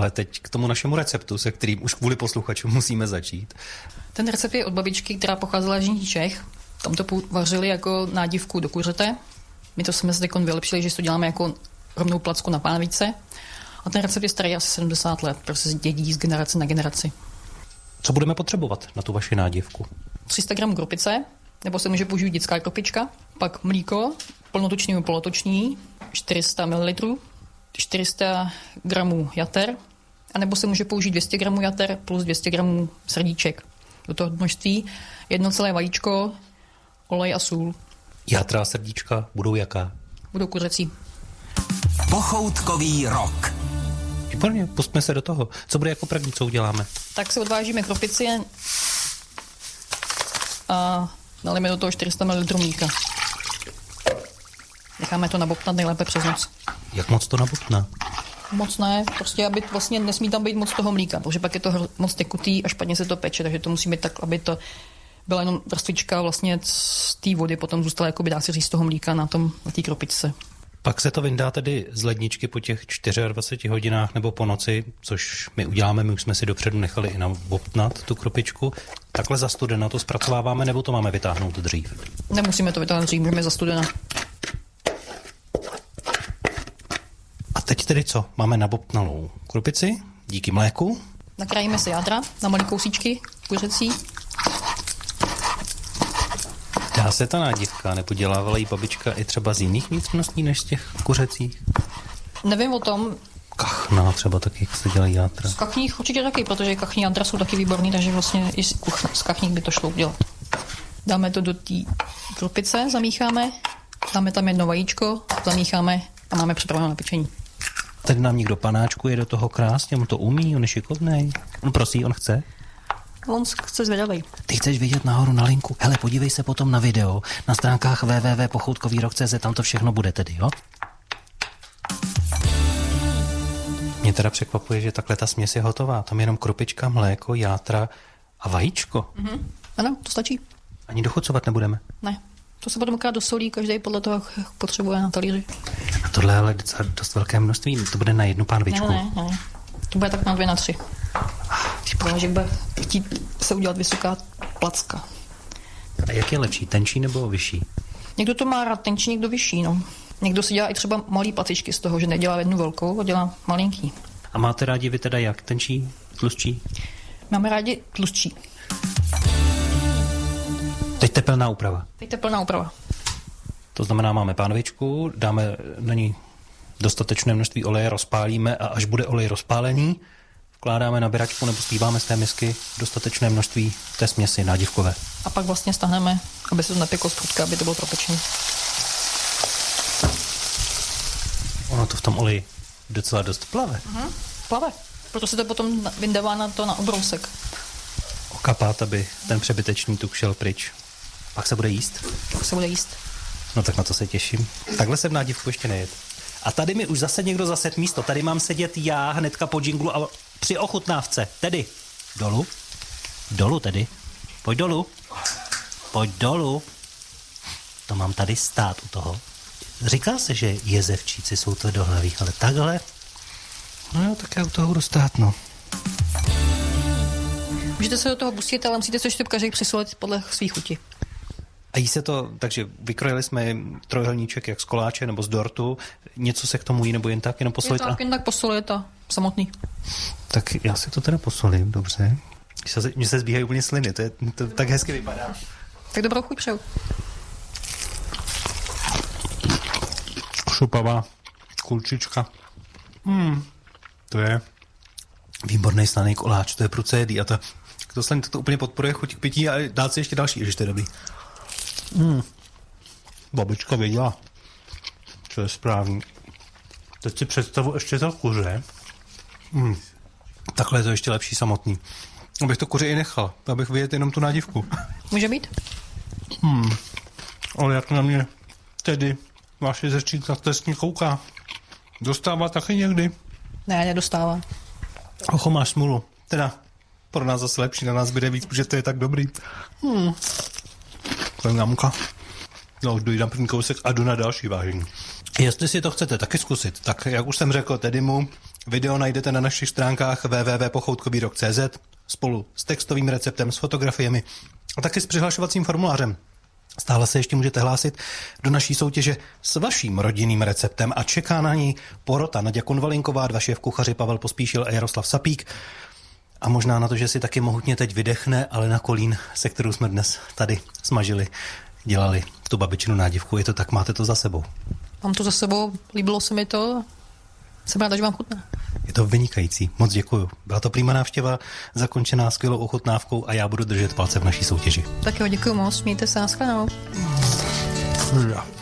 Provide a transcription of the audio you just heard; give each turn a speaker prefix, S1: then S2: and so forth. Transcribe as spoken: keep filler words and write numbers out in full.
S1: Ale teď k tomu našemu receptu, se kterým už kvůli posluchačům musíme začít.
S2: Ten recept je od babičky, která pocházela z Jižních Čech. Tam to vařili jako nádivku do kuřete. My to jsme se teď vylepšili, že to děláme jako rovnou placku na pánvice. A ten recept je starý asi sedmdesát let, prostě dědí z generace na generaci.
S1: Co budeme potřebovat na tu vaši nádivku?
S2: tři sta gramů kropice, nebo se může použít dětská kropička, pak mlíko, plnotučný nebo polotočný, čtyři sta mililitrů, čtyři sta gramů jater, anebo se může použít dvě stě gramů jater plus dvě stě gramů srdíček. Do toho množství jedno celé vajíčko, olej a sůl.
S1: Játra a srdíčka budou jaká?
S2: Budou kuřecí.
S3: Pochoutkový rok.
S1: Výborně, pustme se do toho. Co bude jako první, co uděláme?
S2: Tak si odvážíme kropici a nalíme do toho čtyři sta mililitrů mlíka. Necháme to nabobtnat nejlépe přes noc.
S1: Jak moc to nabobtná?
S2: Moc ne, prostě aby vlastně nesmí tam být moc toho mlíka, protože pak je to moc tekutý a špatně se to peče, takže to musí být tak, aby to byla jenom vrstvička vlastně z té vody, potom zůstala, jako by dá se říct, z toho mlíka na tom, na té kropičce.
S1: Pak se to vyndá tedy z ledničky po těch dvaceti čtyřech hodinách nebo po noci, což my uděláme, my už jsme si dopředu nechali i nabobtnat tu kropičku. Takhle za studena to zpracováváme, nebo to máme vytáhnout dřív?
S2: Nemusíme to vytáhnout dřív, můžeme za studena.
S1: A teď tedy co? Máme nabobtnalou kropici, díky mléku.
S2: Nakrájíme si jádra na malé kousíčky kuřecí.
S1: Dá se ta nádivka, nebo dělávala jí babička i třeba z jiných vnitřností než z těch kuřecích?
S2: Nevím o tom.
S1: Kachna třeba taky, jak se dělají játra.
S2: Z kachních určitě taky, protože kachní jádra jsou taky výborný, takže vlastně i z kachních by to šlo udělat. Dáme to do té kropice, zamícháme, dáme tam jedno vajíčko, zamícháme a máme připraveno na pečení.
S1: Tady nám někdo panáčkuje do toho krásně, on to umí, on je šikovnej. On prosí, on chce.
S2: On chce zvědavej.
S1: Ty chceš vidět nahoru na linku? Hele, podívej se potom na video na stránkách w w w tečka pochoutkový rok tečka c z, tam to všechno bude tedy, jo? Mě teda překvapuje, že takhle ta směs je hotová. Tam je jenom kropička, mléko, játra a vajíčko.
S2: Mm-hmm. Ano, to stačí.
S1: Ani dochucovat nebudeme?
S2: Ne. To se potom krát dosolí, každý podle toho, jak potřebuje na talíři.
S1: A tohle je ale docela dost velké množství. To bude na jednu pánvičku.
S2: Ne, ne, ne. To bude tak na dvě, na tři. Ah, že bude chtít se udělat vysoká placka.
S1: A jak je lepší, tenčí nebo vyšší?
S2: Někdo to má rád tenčí, někdo vyšší, no. Někdo si dělá i třeba malý placičky z toho, že nedělá jednu velkou, a dělá malinký.
S1: A máte rádi vy teda jak? Tenčí, tlustší?
S2: Máme rádi tlustší.
S1: Teď teplná úprava.
S2: Teď teplná úprava.
S1: To znamená, máme pánvičku, dáme na ní dostatečné množství oleje, rozpálíme a až bude olej rozpálený, vkládáme na běračku nebo slíváme z té misky dostatečné množství té směsi nádivkové.
S2: A pak vlastně stáhneme, aby se to nepěklo z prudka, aby to bylo propečené.
S1: Ono to v tom oleji docela dost plave.
S2: Mhm, plave. Proto se to potom vyndává na to na obrousek.
S1: Okapát, aby ten přebytečný tuk šel pryč. Pak se bude jíst?
S2: Pak se bude jíst.
S1: No tak na to se těším. Takhle jsem nádivku ještě nejet. A tady mi už zase někdo zased místo. Tady mám sedět já hnedka po džinglu a při ochutnávce. Tedy dolů. Dolů tedy. Pojď dolů. Pojď dolů. To mám tady stát u toho. Říká se, že jezevčíci jsou to dohlaví, ale takhle. No jo, tak já u toho budu stát, no.
S2: Můžete se do toho pustit, ale musíte se ještě každý přisolit podle svých chuti.
S1: A jí se to, takže vykrojili jsme trojhelníček jak z koláče nebo z dortu, něco se k tomu jí nebo jen tak, jenom posolit?
S2: Jen tak, a... jen tak posolit a samotný.
S1: Tak já si to teda posolím, dobře. Mně se zbíhají úplně sliny, to, je, to tak hezky vypadá.
S2: Tak dobrou chuť přeju.
S1: Šupavá kulčička. Hmm, to je výborný slaný koláč, to je prucejedý a to, to slaný to úplně podporuje chuť k pití a dát si ještě další, ježiš, to je dobrý. Hmm. Babička věděla, co je správný. Teď si představu ještě to kuře. Hmm. Takhle je to ještě lepší samotný. Abych to kuře i nechal, abych vyjet jenom tu nádivku.
S2: Může být?
S1: Hmm. Ale jak na mě tedy vaše zečítka trestně kouká. Dostává taky někdy?
S2: Ne, nedostává.
S1: Ocho, máš smůlu. Teda pro nás zase lepší, na nás bude víc, protože to je tak dobrý. Hmm. Klengamka. No, už dojdám první kousek a jdu na další vážení. Jestli si to chcete taky zkusit, tak jak už jsem řekl Tedymu, Video najdete na našich stránkách w w w tečka pochoutkový rok tečka c z spolu s textovým receptem, s fotografiemi a taky s přihlašovacím formulářem. Stále se ještě můžete hlásit do naší soutěže s vaším rodinným receptem a čeká na ní porota Naďa Konvalinková, dva šéfkuchaři Pavel Pospíšil a Jaroslav Sapík. A možná na to, že si taky mohutně teď vydechne, ale na Kolín, se kterou jsme dnes tady smažili, dělali tu babičinu nádivku. Je to tak, máte to za sebou.
S2: Mám to za sebou, líbilo se mi to. Jsem ráda, že vám chutná.
S1: Je to vynikající, moc děkuju. Byla to prýma návštěva, zakončená skvělou ochutnávkou a já budu držet palce v naší soutěži.
S2: Tak jo, děkuju moc, mějte se, nashledanou.
S1: Ja.